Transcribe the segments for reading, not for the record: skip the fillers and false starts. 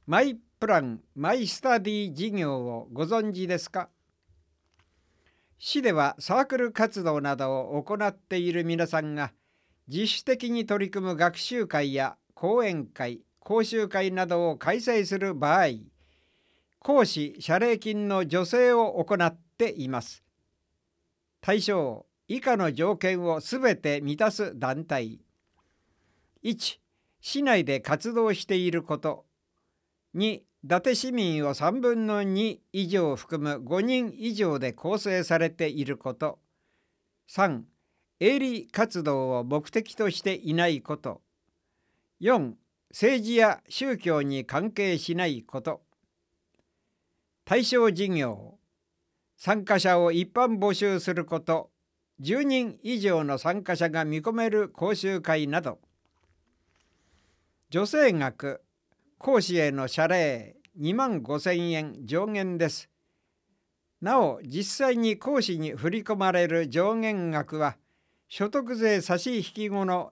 マイプラン・マイスタディ事業をご存知ですか？市ではサークル活動などを行っている皆さんが自主的に取り組む学習会や講演会、講習会などを開催する場合、講師謝礼金の助成を行っています。対象以下の条件をすべて満たす団体。1、市内で活動していること。2、伊達市民を3分の2以上含む5人以上で構成されていること。3、営利活動を目的としていないこと。4、政治や宗教に関係しないこと。対象事業、参加者を一般募集すること、10人以上の参加者が見込める講習会など。助成額、講師への謝礼25,000円上限です。なお、実際に講師に振り込まれる上限額は、所得税差し引き後の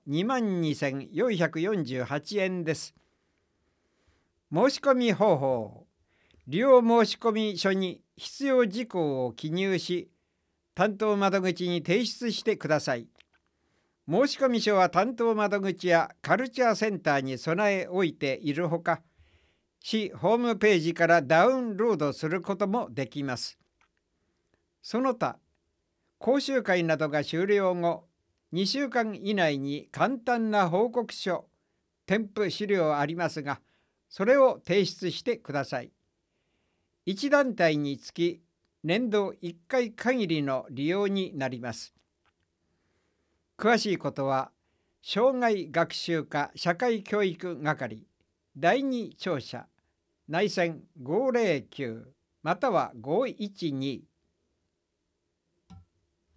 22,448円です。申し込み方法、利用申込書に必要事項を記入し、担当窓口に提出してください。申込書は担当窓口やカルチャーセンターに備え置いているほか、市ホームページからダウンロードすることもできます。その他、講習会などが終了後、2週間以内に簡単な報告書、添付資料ありますが、それを提出してください。1団体につき年度1回限りの利用になります。詳しいことは、障害学習課社会教育係第2庁舎内線509または512